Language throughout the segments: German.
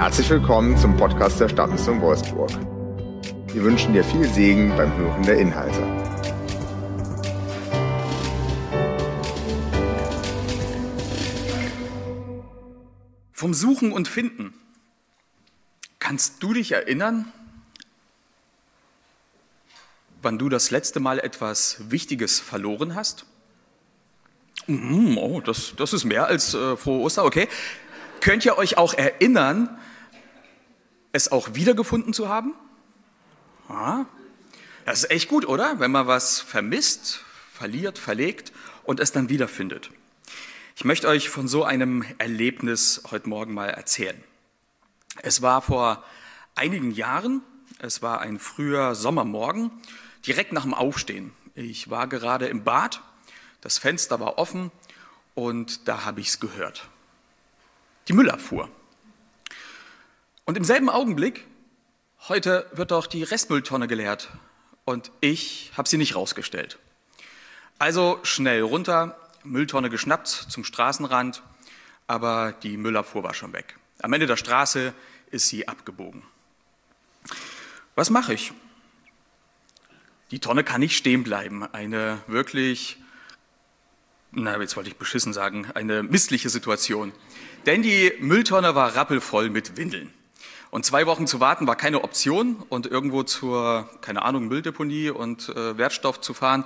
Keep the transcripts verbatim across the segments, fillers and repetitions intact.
Herzlich willkommen zum Podcast der Stadtmission Wolfsburg. Wir wünschen dir viel Segen beim Hören der Inhalte. Vom Suchen und Finden. Kannst du dich erinnern, wann du das letzte Mal etwas Wichtiges verloren hast? Mm, oh, das, das ist mehr als äh, frohe Ostern, okay. Könnt ihr euch auch erinnern, es auch wiedergefunden zu haben? Ah, das ist echt gut, oder? Wenn man was vermisst, verliert, verlegt und es dann wiederfindet. Ich möchte euch von so einem Erlebnis heute Morgen mal erzählen. Es war vor einigen Jahren, es war ein früher Sommermorgen, direkt nach dem Aufstehen. Ich war gerade im Bad, das Fenster war offen und da habe ich es gehört. Die Müllabfuhr. Und im selben Augenblick, heute wird doch die Restmülltonne geleert und ich habe sie nicht rausgestellt. Also schnell runter, Mülltonne geschnappt zum Straßenrand, aber die Müllabfuhr war schon weg. Am Ende der Straße ist sie abgebogen. Was mache ich? Die Tonne kann nicht stehen bleiben. Eine wirklich, na jetzt wollte ich beschissen sagen, eine missliche Situation. Denn die Mülltonne war rappelvoll mit Windeln. Und zwei Wochen zu warten war keine Option und irgendwo zur, keine Ahnung, Mülldeponie und äh, Wertstoff zu fahren.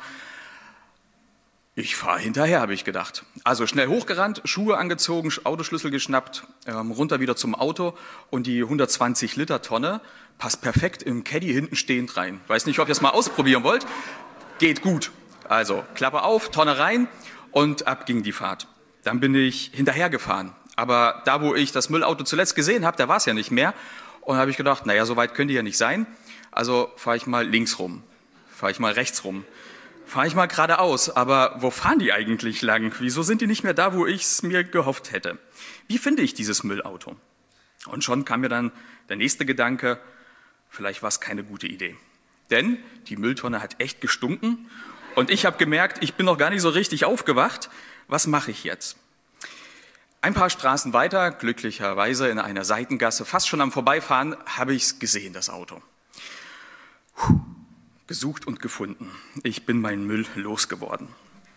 Ich fahre hinterher, habe ich gedacht. Also schnell hochgerannt, Schuhe angezogen, Autoschlüssel geschnappt, ähm, runter wieder zum Auto und die hundertzwanzig Liter Tonne passt perfekt im Caddy hinten stehend rein. Weiß nicht, ob ihr es mal ausprobieren wollt. Geht gut. Also Klappe auf, Tonne rein und ab ging die Fahrt. Dann bin ich hinterher gefahren. Aber da, wo ich das Müllauto zuletzt gesehen habe, da war es ja nicht mehr. Und da habe ich gedacht, naja, so weit könnte ja nicht sein. Also fahre ich mal links rum, fahre ich mal rechts rum, fahre ich mal geradeaus. Aber wo fahren die eigentlich lang? Wieso sind die nicht mehr da, wo ich es mir gehofft hätte? Wie finde ich dieses Müllauto? Und schon kam mir dann der nächste Gedanke, vielleicht war es keine gute Idee. Denn die Mülltonne hat echt gestunken. Und ich habe gemerkt, ich bin noch gar nicht so richtig aufgewacht. Was mache ich jetzt? Ein paar Straßen weiter, glücklicherweise in einer Seitengasse, fast schon am Vorbeifahren, habe ich es gesehen, das Auto. Puh, gesucht und gefunden. Ich bin meinen Müll losgeworden.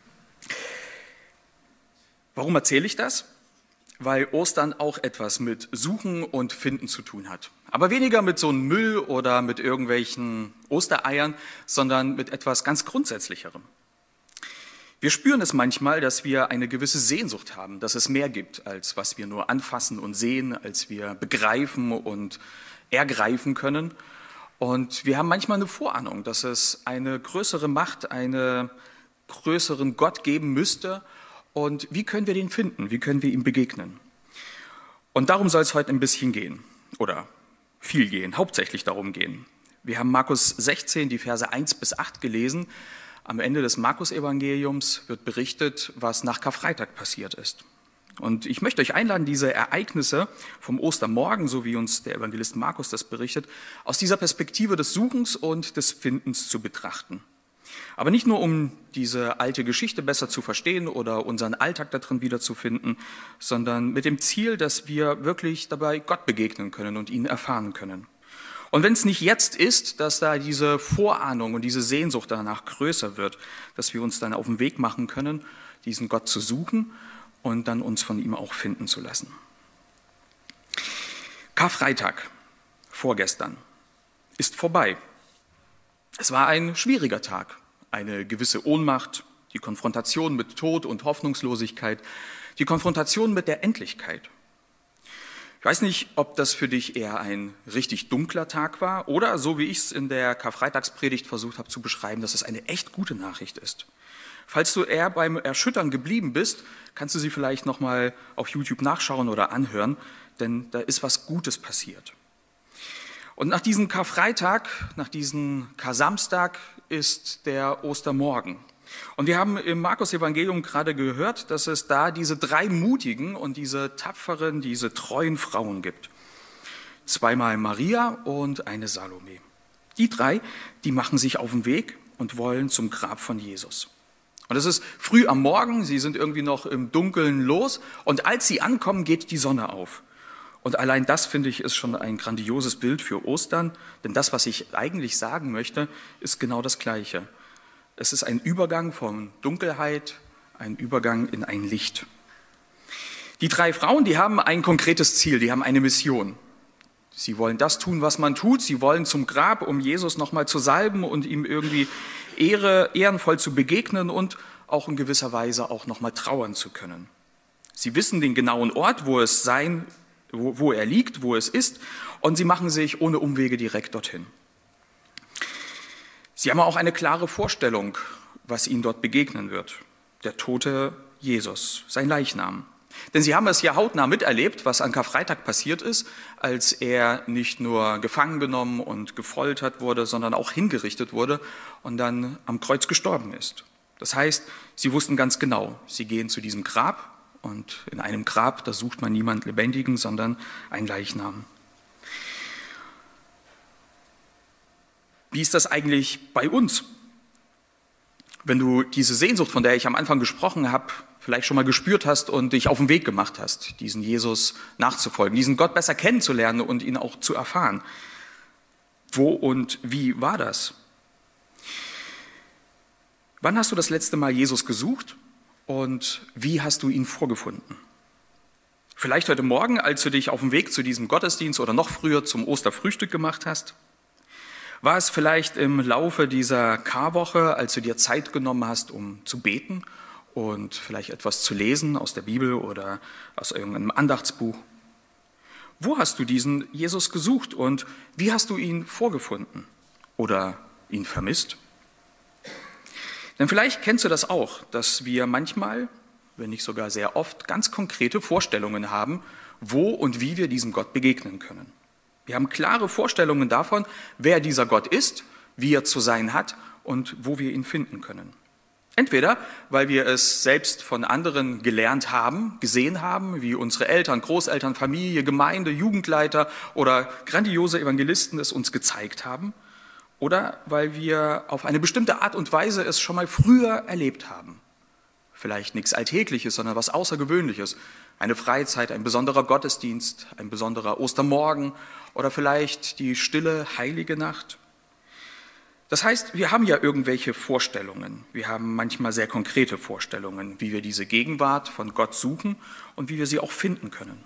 Warum erzähle ich das? Weil Ostern auch etwas mit Suchen und Finden zu tun hat. Aber weniger mit so einem Müll oder mit irgendwelchen Ostereiern, sondern mit etwas ganz Grundsätzlicherem. Wir spüren es manchmal, dass wir eine gewisse Sehnsucht haben, dass es mehr gibt, als was wir nur anfassen und sehen, als wir begreifen und ergreifen können. Und wir haben manchmal eine Vorahnung, dass es eine größere Macht, einen größeren Gott geben müsste. Und wie können wir den finden? Wie können wir ihm begegnen? Und darum soll es heute ein bisschen gehen oder viel gehen, hauptsächlich darum gehen. Wir haben Markus sechzehn, die Verse eins bis acht gelesen. Am Ende des Markus-Evangeliums wird berichtet, was nach Karfreitag passiert ist. Und ich möchte euch einladen, diese Ereignisse vom Ostermorgen, so wie uns der Evangelist Markus das berichtet, aus dieser Perspektive des Suchens und des Findens zu betrachten. Aber nicht nur, um diese alte Geschichte besser zu verstehen oder unseren Alltag darin wiederzufinden, sondern mit dem Ziel, dass wir wirklich dabei Gott begegnen können und ihn erfahren können. Und wenn es nicht jetzt ist, dass da diese Vorahnung und diese Sehnsucht danach größer wird, dass wir uns dann auf den Weg machen können, diesen Gott zu suchen und dann uns von ihm auch finden zu lassen. Karfreitag, vorgestern, ist vorbei. Es war ein schwieriger Tag, eine gewisse Ohnmacht, die Konfrontation mit Tod und Hoffnungslosigkeit, die Konfrontation mit der Endlichkeit. Ich weiß nicht, ob das für dich eher ein richtig dunkler Tag war oder, so wie ich es in der Karfreitagspredigt versucht habe zu beschreiben, dass es eine echt gute Nachricht ist. Falls du eher beim Erschüttern geblieben bist, kannst du sie vielleicht nochmal auf YouTube nachschauen oder anhören, denn da ist was Gutes passiert. Und nach diesem Karfreitag, nach diesem Kar-Samstag ist der Ostermorgen. Und wir haben im Markus-Evangelium gerade gehört, dass es da diese drei mutigen und diese tapferen, diese treuen Frauen gibt. Zweimal Maria und eine Salome. Die drei, die machen sich auf den Weg und wollen zum Grab von Jesus. Und es ist früh am Morgen, sie sind irgendwie noch im Dunkeln los und als sie ankommen, geht die Sonne auf. Und allein das, finde ich, ist schon ein grandioses Bild für Ostern, denn das, was ich eigentlich sagen möchte, ist genau das Gleiche. Es ist ein Übergang von Dunkelheit, ein Übergang in ein Licht. Die drei Frauen, die haben ein konkretes Ziel, die haben eine Mission. Sie wollen das tun, was man tut. Sie wollen zum Grab, um Jesus nochmal zu salben und ihm irgendwie Ehre, ehrenvoll zu begegnen und auch in gewisser Weise auch nochmal trauern zu können. Sie wissen den genauen Ort, wo es sein, wo, wo er liegt, wo es ist, und sie machen sich ohne Umwege direkt dorthin. Sie haben auch eine klare Vorstellung, was ihnen dort begegnen wird. Der tote Jesus, sein Leichnam. Denn sie haben es ja hautnah miterlebt, was an Karfreitag passiert ist, als er nicht nur gefangen genommen und gefoltert wurde, sondern auch hingerichtet wurde und dann am Kreuz gestorben ist. Das heißt, sie wussten ganz genau, sie gehen zu diesem Grab und in einem Grab, da sucht man niemand Lebendigen, sondern ein Leichnam. Wie ist das eigentlich bei uns? Wenn du diese Sehnsucht, von der ich am Anfang gesprochen habe, vielleicht schon mal gespürt hast und dich auf den Weg gemacht hast, diesen Jesus nachzufolgen, diesen Gott besser kennenzulernen und ihn auch zu erfahren. Wo und wie war das? Wann hast du das letzte Mal Jesus gesucht und wie hast du ihn vorgefunden? Vielleicht heute Morgen, als du dich auf den Weg zu diesem Gottesdienst oder noch früher zum Osterfrühstück gemacht hast? War es vielleicht im Laufe dieser Karwoche, als du dir Zeit genommen hast, um zu beten und vielleicht etwas zu lesen aus der Bibel oder aus irgendeinem Andachtsbuch? Wo hast du diesen Jesus gesucht und wie hast du ihn vorgefunden oder ihn vermisst? Denn vielleicht kennst du das auch, dass wir manchmal, wenn nicht sogar sehr oft, ganz konkrete Vorstellungen haben, wo und wie wir diesem Gott begegnen können. Wir haben klare Vorstellungen davon, wer dieser Gott ist, wie er zu sein hat und wo wir ihn finden können. Entweder, weil wir es selbst von anderen gelernt haben, gesehen haben, wie unsere Eltern, Großeltern, Familie, Gemeinde, Jugendleiter oder grandiose Evangelisten es uns gezeigt haben, oder weil wir auf eine bestimmte Art und Weise es schon mal früher erlebt haben. Vielleicht nichts Alltägliches, sondern was Außergewöhnliches. Eine Freizeit, ein besonderer Gottesdienst, ein besonderer Ostermorgen oder vielleicht die stille, heilige Nacht. Das heißt, wir haben ja irgendwelche Vorstellungen. Wir haben manchmal sehr konkrete Vorstellungen, wie wir diese Gegenwart von Gott suchen und wie wir sie auch finden können.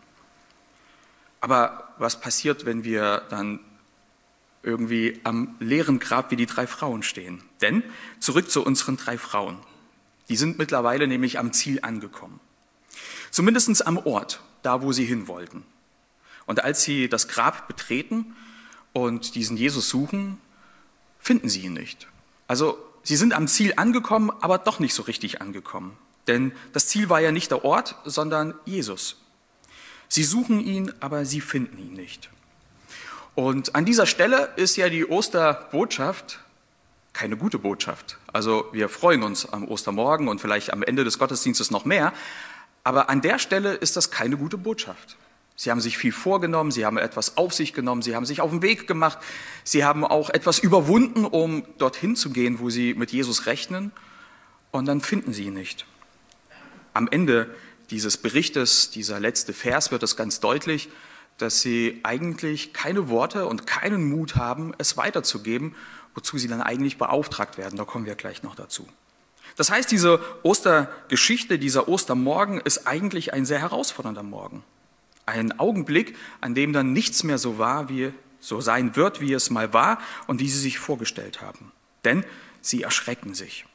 Aber was passiert, wenn wir dann irgendwie am leeren Grab wie die drei Frauen stehen? Denn zurück zu unseren drei Frauen. Die sind mittlerweile nämlich am Ziel angekommen. Zumindest am Ort, da wo sie hin wollten. Und als sie das Grab betreten und diesen Jesus suchen, finden sie ihn nicht. Also sie sind am Ziel angekommen, aber doch nicht so richtig angekommen. Denn das Ziel war ja nicht der Ort, sondern Jesus. Sie suchen ihn, aber sie finden ihn nicht. Und an dieser Stelle ist ja die Osterbotschaft keine gute Botschaft. Also wir freuen uns am Ostermorgen und vielleicht am Ende des Gottesdienstes noch mehr, aber an der Stelle ist das keine gute Botschaft. Sie haben sich viel vorgenommen, sie haben etwas auf sich genommen, sie haben sich auf den Weg gemacht, sie haben auch etwas überwunden, um dorthin zu gehen, wo sie mit Jesus rechnen, und dann finden sie ihn nicht. Am Ende dieses Berichtes, dieser letzte Vers, wird es ganz deutlich, dass sie eigentlich keine Worte und keinen Mut haben, es weiterzugeben, wozu sie dann eigentlich beauftragt werden. Da kommen wir gleich noch dazu. Das heißt, diese Ostergeschichte, dieser Ostermorgen ist eigentlich ein sehr herausfordernder Morgen. Ein Augenblick, an dem dann nichts mehr so war, wie so sein wird, wie es mal war und wie sie sich vorgestellt haben. Denn sie erschrecken sich.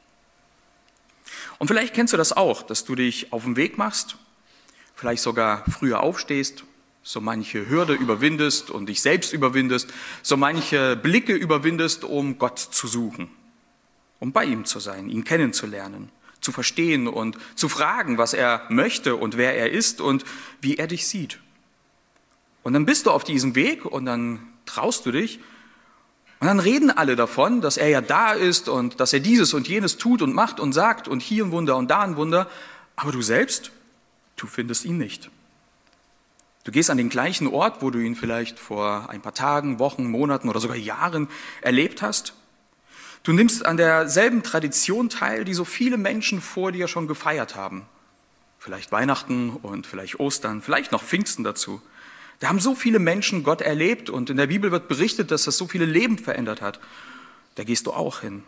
Und vielleicht kennst du das auch, dass du dich auf den Weg machst, vielleicht sogar früher aufstehst, so manche Hürde überwindest und dich selbst überwindest, so manche Blicke überwindest, um Gott zu suchen, um bei ihm zu sein, ihn kennenzulernen, zu verstehen und zu fragen, was er möchte und wer er ist und wie er dich sieht. Und dann bist du auf diesem Weg und dann traust du dich und dann reden alle davon, dass er ja da ist und dass er dieses und jenes tut und macht und sagt und hier ein Wunder und da ein Wunder, aber du selbst, du findest ihn nicht. Du gehst an den gleichen Ort, wo du ihn vielleicht vor ein paar Tagen, Wochen, Monaten oder sogar Jahren erlebt hast. Du nimmst an derselben Tradition teil, die so viele Menschen vor dir schon gefeiert haben. Vielleicht Weihnachten und vielleicht Ostern, vielleicht noch Pfingsten dazu. Da haben so viele Menschen Gott erlebt und in der Bibel wird berichtet, dass das so viele Leben verändert hat. Da gehst du auch hin.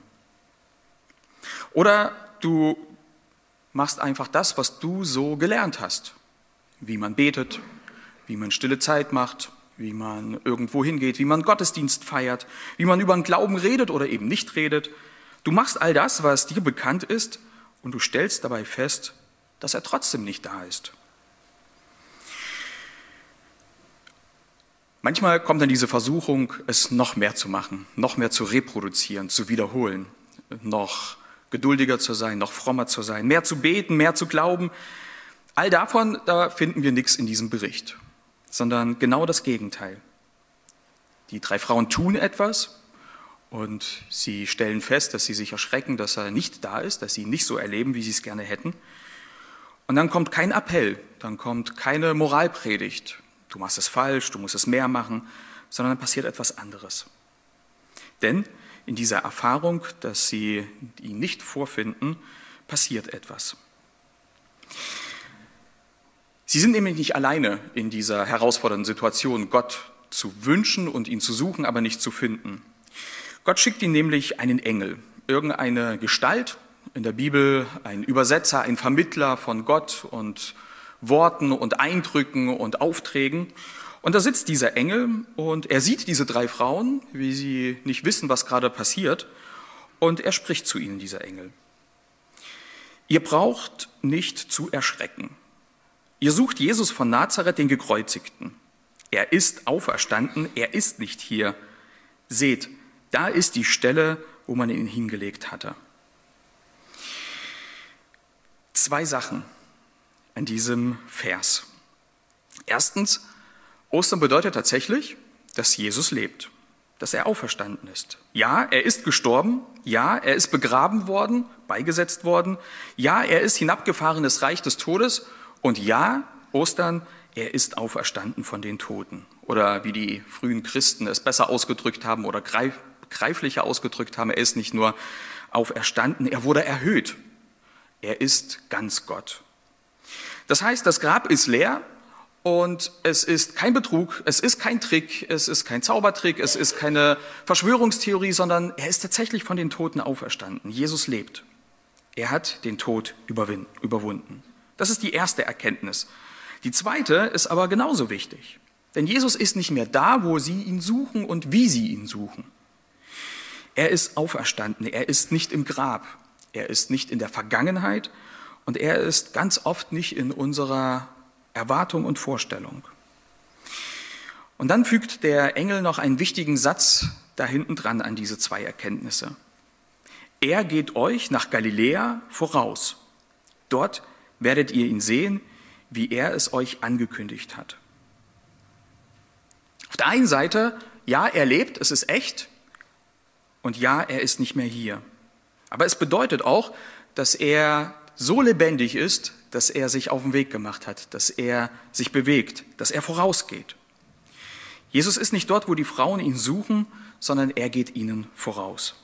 Oder du machst einfach das, was du so gelernt hast. Wie man betet, wie man stille Zeit macht, wie man irgendwo hingeht, wie man Gottesdienst feiert, wie man über den Glauben redet oder eben nicht redet. Du machst all das, was dir bekannt ist, und du stellst dabei fest, dass er trotzdem nicht da ist. Manchmal kommt dann diese Versuchung, es noch mehr zu machen, noch mehr zu reproduzieren, zu wiederholen, noch geduldiger zu sein, noch frommer zu sein, mehr zu beten, mehr zu glauben. All davon, da finden wir nichts in diesem Bericht, sondern genau das Gegenteil. Die drei Frauen tun etwas und sie stellen fest, dass sie sich erschrecken, dass er nicht da ist, dass sie ihn nicht so erleben, wie sie es gerne hätten. Und dann kommt kein Appell, dann kommt keine Moralpredigt. Du machst es falsch, du musst es mehr machen, sondern dann passiert etwas anderes. Denn in dieser Erfahrung, dass sie ihn nicht vorfinden, passiert etwas. Sie sind nämlich nicht alleine in dieser herausfordernden Situation, Gott zu wünschen und ihn zu suchen, aber nicht zu finden. Gott schickt ihnen nämlich einen Engel, irgendeine Gestalt, in der Bibel ein Übersetzer, ein Vermittler von Gott und Worten und Eindrücken und Aufträgen. Und da sitzt dieser Engel und er sieht diese drei Frauen, wie sie nicht wissen, was gerade passiert, und er spricht zu ihnen, dieser Engel. Ihr braucht nicht zu erschrecken. Ihr sucht Jesus von Nazareth, den Gekreuzigten. Er ist auferstanden, er ist nicht hier. Seht, da ist die Stelle, wo man ihn hingelegt hatte. Zwei Sachen an diesem Vers. Erstens, Ostern bedeutet tatsächlich, dass Jesus lebt, dass er auferstanden ist. Ja, er ist gestorben, ja, er ist begraben worden, beigesetzt worden, ja, er ist hinabgefahren ins Reich des Todes und ja, Ostern, er ist auferstanden von den Toten. Oder wie die frühen Christen es besser ausgedrückt haben oder greif, greiflicher ausgedrückt haben, er ist nicht nur auferstanden, er wurde erhöht. Er ist ganz Gott. Das heißt, das Grab ist leer und es ist kein Betrug, es ist kein Trick, es ist kein Zaubertrick, es ist keine Verschwörungstheorie, sondern er ist tatsächlich von den Toten auferstanden. Jesus lebt. Er hat den Tod überwunden. Das ist die erste Erkenntnis. Die zweite ist aber genauso wichtig. Denn Jesus ist nicht mehr da, wo sie ihn suchen und wie sie ihn suchen. Er ist auferstanden, er ist nicht im Grab, er ist nicht in der Vergangenheit und er ist ganz oft nicht in unserer Erwartung und Vorstellung. Und dann fügt der Engel noch einen wichtigen Satz da hinten dran an diese zwei Erkenntnisse. Er geht euch nach Galiläa voraus. Dort werdet ihr ihn sehen, wie er es euch angekündigt hat. Auf der einen Seite, ja, er lebt, es ist echt, und ja, er ist nicht mehr hier. Aber es bedeutet auch, dass er so lebendig ist, dass er sich auf den Weg gemacht hat, dass er sich bewegt, dass er vorausgeht. Jesus ist nicht dort, wo die Frauen ihn suchen, sondern er geht ihnen voraus.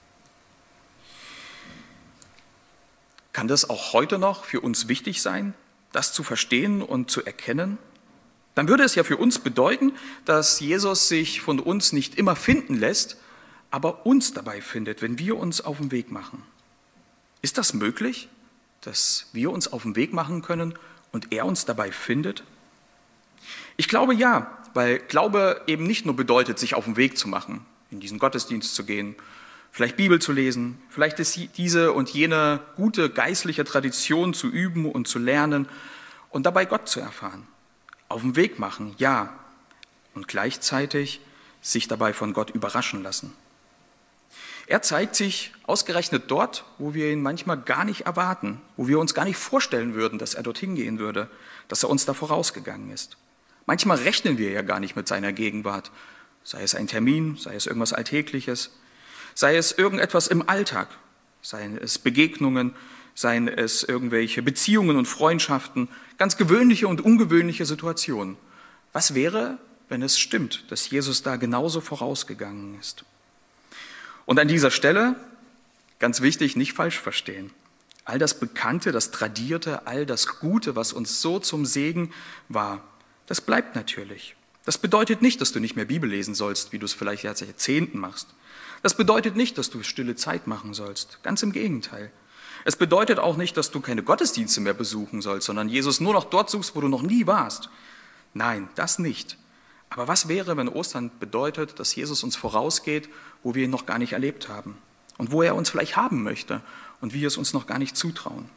Kann das auch heute noch für uns wichtig sein, das zu verstehen und zu erkennen? Dann würde es ja für uns bedeuten, dass Jesus sich von uns nicht immer finden lässt, aber uns dabei findet, wenn wir uns auf den Weg machen. Ist das möglich, dass wir uns auf den Weg machen können und er uns dabei findet? Ich glaube ja, weil Glaube eben nicht nur bedeutet, sich auf den Weg zu machen, in diesen Gottesdienst zu gehen, vielleicht Bibel zu lesen, vielleicht ist diese und jene gute geistliche Tradition zu üben und zu lernen und dabei Gott zu erfahren. Auf den Weg machen, ja, und gleichzeitig sich dabei von Gott überraschen lassen. Er zeigt sich ausgerechnet dort, wo wir ihn manchmal gar nicht erwarten, wo wir uns gar nicht vorstellen würden, dass er dorthin gehen würde, dass er uns da vorausgegangen ist. Manchmal rechnen wir ja gar nicht mit seiner Gegenwart, sei es ein Termin, sei es irgendwas Alltägliches, sei es irgendetwas im Alltag, seien es Begegnungen, seien es irgendwelche Beziehungen und Freundschaften, ganz gewöhnliche und ungewöhnliche Situationen. Was wäre, wenn es stimmt, dass Jesus da genauso vorausgegangen ist? Und an dieser Stelle, ganz wichtig, nicht falsch verstehen. All das Bekannte, das Tradierte, all das Gute, was uns so zum Segen war, das bleibt natürlich. Das bedeutet nicht, dass du nicht mehr Bibel lesen sollst, wie du es vielleicht seit Jahrzehnten machst. Das bedeutet nicht, dass du stille Zeit machen sollst. Ganz im Gegenteil. Es bedeutet auch nicht, dass du keine Gottesdienste mehr besuchen sollst, sondern Jesus nur noch dort suchst, wo du noch nie warst. Nein, das nicht. Aber was wäre, wenn Ostern bedeutet, dass Jesus uns vorausgeht, wo wir ihn noch gar nicht erlebt haben und wo er uns vielleicht haben möchte und wir es uns noch gar nicht zutrauen?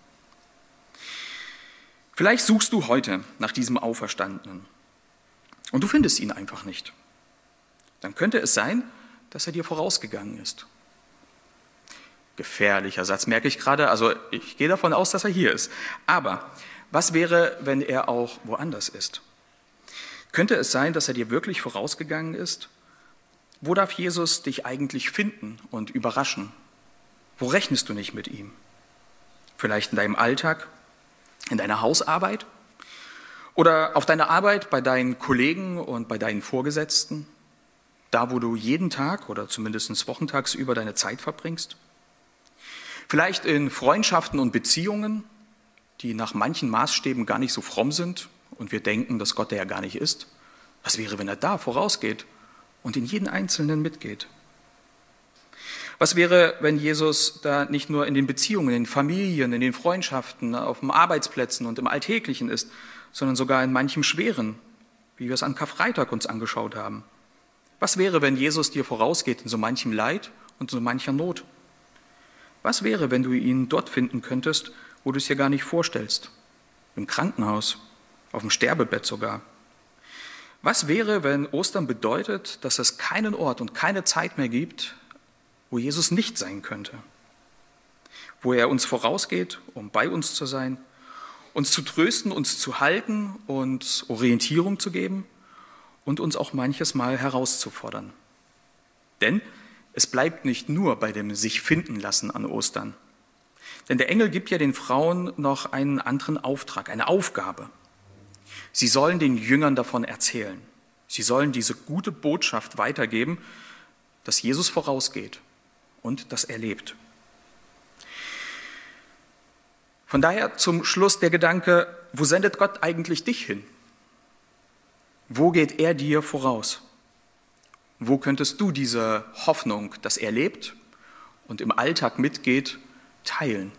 Vielleicht suchst du heute nach diesem Auferstandenen und du findest ihn einfach nicht. Dann könnte es sein, dass er dir vorausgegangen ist. Gefährlicher Satz, merke ich gerade. Also ich gehe davon aus, dass er hier ist. Aber was wäre, wenn er auch woanders ist? Könnte es sein, dass er dir wirklich vorausgegangen ist? Wo darf Jesus dich eigentlich finden und überraschen? Wo rechnest du nicht mit ihm? Vielleicht in deinem Alltag, in deiner Hausarbeit oder auf deiner Arbeit bei deinen Kollegen und bei deinen Vorgesetzten? Da, wo du jeden Tag oder zumindest wochentagsüber deine Zeit verbringst? Vielleicht in Freundschaften und Beziehungen, die nach manchen Maßstäben gar nicht so fromm sind und wir denken, dass Gott der ja gar nicht ist. Was wäre, wenn er da vorausgeht und in jeden Einzelnen mitgeht? Was wäre, wenn Jesus da nicht nur in den Beziehungen, in den Familien, in den Freundschaften, auf den Arbeitsplätzen und im Alltäglichen ist, sondern sogar in manchem Schweren, wie wir es an Karfreitag uns angeschaut haben? Was wäre, wenn Jesus dir vorausgeht in so manchem Leid und so mancher Not? Was wäre, wenn du ihn dort finden könntest, wo du es dir gar nicht vorstellst? Im Krankenhaus, auf dem Sterbebett sogar. Was wäre, wenn Ostern bedeutet, dass es keinen Ort und keine Zeit mehr gibt, wo Jesus nicht sein könnte? Wo er uns vorausgeht, um bei uns zu sein, uns zu trösten, uns zu halten, uns Orientierung zu geben und uns auch manches Mal herauszufordern. Denn es bleibt nicht nur bei dem sich finden lassen an Ostern. Denn der Engel gibt ja den Frauen noch einen anderen Auftrag, eine Aufgabe. Sie sollen den Jüngern davon erzählen. Sie sollen diese gute Botschaft weitergeben, dass Jesus vorausgeht und dass er lebt. Von daher zum Schluss der Gedanke, wo sendet Gott eigentlich dich hin? Wo geht er dir voraus? Wo könntest du diese Hoffnung, dass er lebt und im Alltag mitgeht, teilen?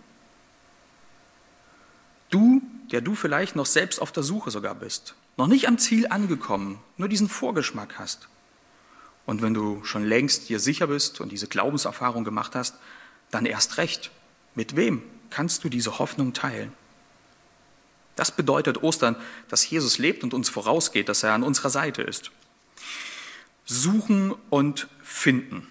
Du, der du vielleicht noch selbst auf der Suche sogar bist, noch nicht am Ziel angekommen, nur diesen Vorgeschmack hast. Und wenn du schon längst dir sicher bist und diese Glaubenserfahrung gemacht hast, dann erst recht. Mit wem kannst du diese Hoffnung teilen? Das bedeutet Ostern, dass Jesus lebt und uns vorausgeht, dass er an unserer Seite ist. Suchen und finden.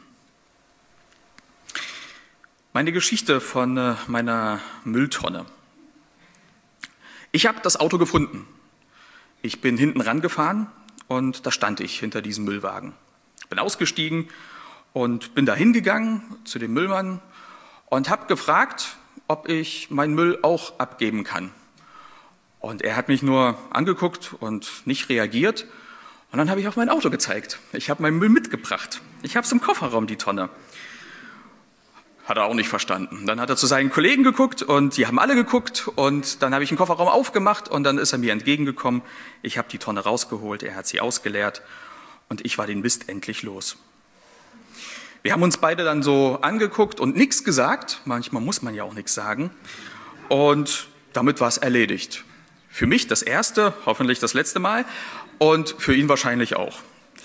Meine Geschichte von äh, meiner Mülltonne. Ich habe das Auto gefunden. Ich bin hinten rangefahren und da stand ich hinter diesem Müllwagen. Bin ausgestiegen und bin da hingegangen zu dem Müllmann und habe gefragt, ob ich meinen Müll auch abgeben kann. Und er hat mich nur angeguckt und nicht reagiert. Und dann habe ich auf mein Auto gezeigt. Ich habe meinen Müll mitgebracht. Ich habe es im Kofferraum, die Tonne. Hat er auch nicht verstanden. Dann hat er zu seinen Kollegen geguckt und die haben alle geguckt. Und dann habe ich den Kofferraum aufgemacht und dann ist er mir entgegengekommen. Ich habe die Tonne rausgeholt, er hat sie ausgeleert und ich war den Mist endlich los. Wir haben uns beide dann so angeguckt und nichts gesagt. Manchmal muss man ja auch nichts sagen. Und damit war es erledigt. Für mich das erste, hoffentlich das letzte Mal. Und für ihn wahrscheinlich auch.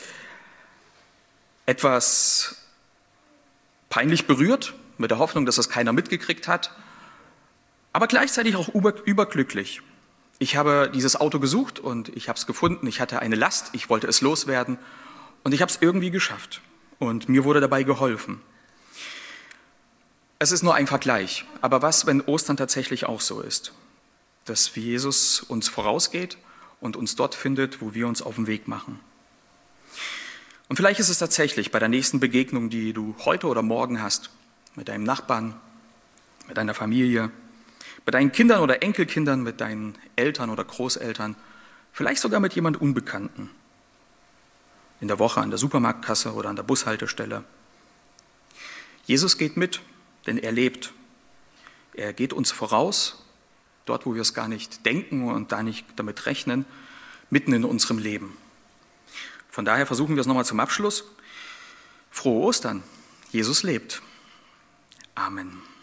Etwas peinlich berührt, mit der Hoffnung, dass das keiner mitgekriegt hat, aber gleichzeitig auch überglücklich. Ich habe dieses Auto gesucht und ich habe es gefunden. Ich hatte eine Last, ich wollte es loswerden und ich habe es irgendwie geschafft. Und mir wurde dabei geholfen. Es ist nur ein Vergleich, aber was, wenn Ostern tatsächlich auch so ist? Dass Jesus uns vorausgeht und uns dort findet, wo wir uns auf den Weg machen. Und vielleicht ist es tatsächlich bei der nächsten Begegnung, die du heute oder morgen hast, mit deinem Nachbarn, mit deiner Familie, mit deinen Kindern oder Enkelkindern, mit deinen Eltern oder Großeltern, vielleicht sogar mit jemand Unbekannten. In der Woche an der Supermarktkasse oder an der Bushaltestelle. Jesus geht mit, denn er lebt. Er geht uns voraus, dort, wo wir es gar nicht denken und da nicht damit rechnen, mitten in unserem Leben. Von daher versuchen wir es nochmal zum Abschluss. Frohe Ostern. Jesus lebt. Amen.